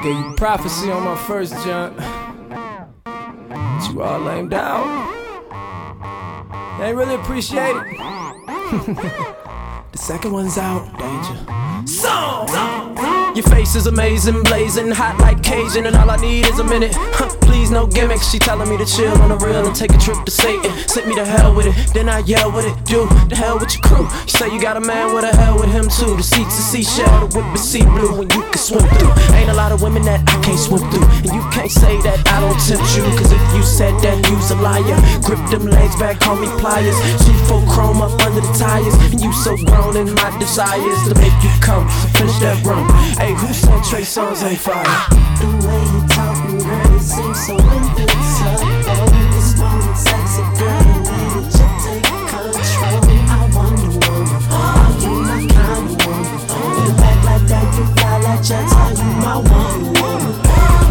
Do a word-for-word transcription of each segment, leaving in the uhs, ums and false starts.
Gave you prophecy on my first jump, but you all lamed out. They ain't really appreciate it. The second one's out, danger. Song! Your face is amazing, blazing, hot like Cajun, and all I need is a minute. Huh, please, no gimmicks. She telling me to chill on the real and take a trip to Satan. Sent me to hell with it, then I yell with it. Do the hell with your crew. You say you got a man, what the hell with him too? The seats are seashell, the whip is sea blue, and you can swim through. Ain't a lot of women that I can't swim through, and you can't say that I don't tempt you. Cause if you said that, you's a liar. Grip them legs back, call me pliers. Two full chrome up under the tires, and you so grown in my desires to make you come. Finish that run. Hey, who said Trey Songz ain't fire? The way you talking, girl, it seems so invincible. This moment, sexy girl, the way that you take control. I wonder, woman, are you my kind of woman? You act like that, you fly like jets. Are you my Wonder Woman? Are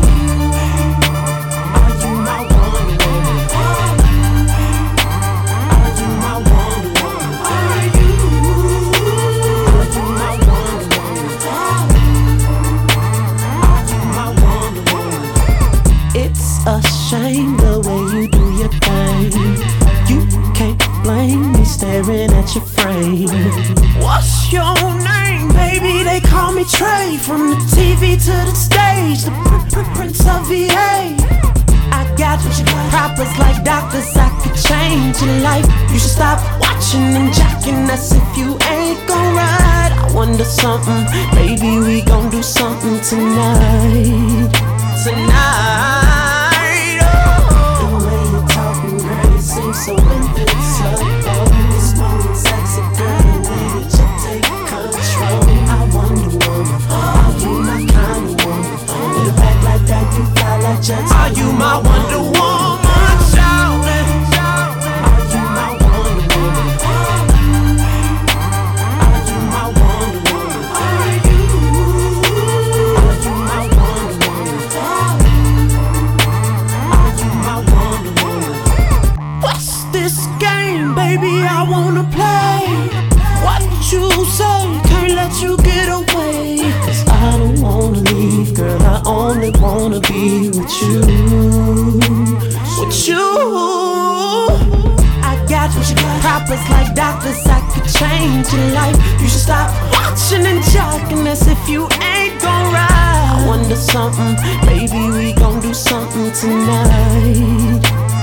you my Wonder Woman? Are you my Wonder Woman? Are you? Are you my Wonder Woman? It's a shame the way you do your thing. You can't blame me staring at your frame. What's your name, baby? They call me Trey. From the T V to the stage, the pr- pr- Prince of V A. I got you proppers like doctors. I could change your life. You should stop watching and jacking us if you ain't gon' ride. I wonder something, maybe we gon' do something tonight. Tonight, oh. The way you're talking, girl, it seems so invincible. This moment, sexy girl, the way that you take control. I wonder, woman, are you my kind of woman? You act like that, you fly like jets. Are you my Wonder Woman? Shout it, shout it. Are you my Wonder Woman? Are you my Wonder Woman? Are you? Are you my Wonder Woman? Are you my Wonder Woman? What's this game, baby? I wanna play. What you say? Can't let you get away. Cause I don't wanna leave, girl. I only wanna be with you. With you. I got you proppers like doctors. I could change your life. You should stop watching and jocking us if you ain't gon' ride. I wonder something, maybe we gon' do something tonight.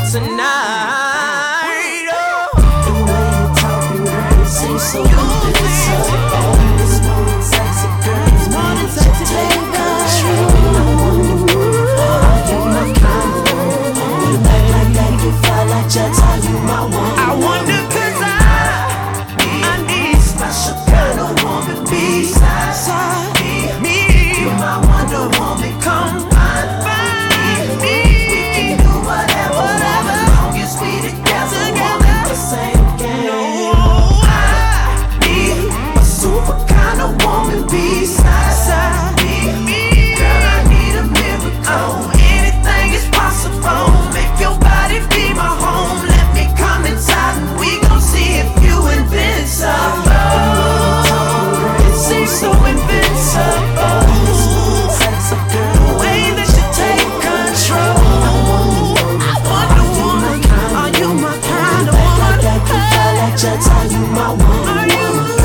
Tonight, oh. The way you're talking, girl, it seems so invincible. This moment, sexy girl, this moment, sexy take control. I wonder, are you my kind of woman? You act like that, you fly like jets. Are you my one? I wonder 'cause I, I need special kind of woman beside me. You're my Wonder Woman, come find me. We can do whatever, whatever, as long as we together. Won't let the same game. I need a super kind of woman beside me. Girl, I need a miracle. Anything is possible. Make your body be my home. Let me come inside and we gon' see if you invincible. It seems so invincible. Sexy girl, the way that you take control. I wonder, woman, are you my kind of woman? Like you fly like jets, are you my woman? Are you?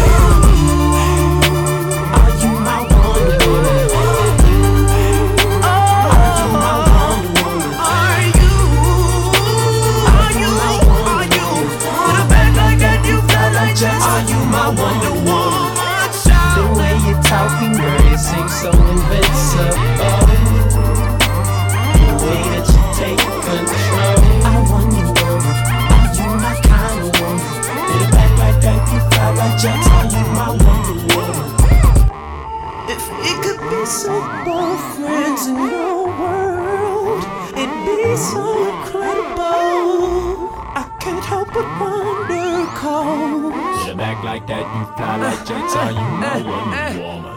Are you my Wonder Woman? Are you my Wonder Woman? Are you? Are you? Are you? With a back like that, you fly like jets. Are you my Wonder Woman? The way you're talking, girl, it seems so invincible. The way that you take control. I wonder, woman, are you my kind of woman? With a back like that, you fly like jets. Are you my Wonder Woman? If we could be simple friends in your world, it'd be so incredible. I can't help but wonder, 'cause With a back like that, you fly like jets. Are you my Wonder Woman?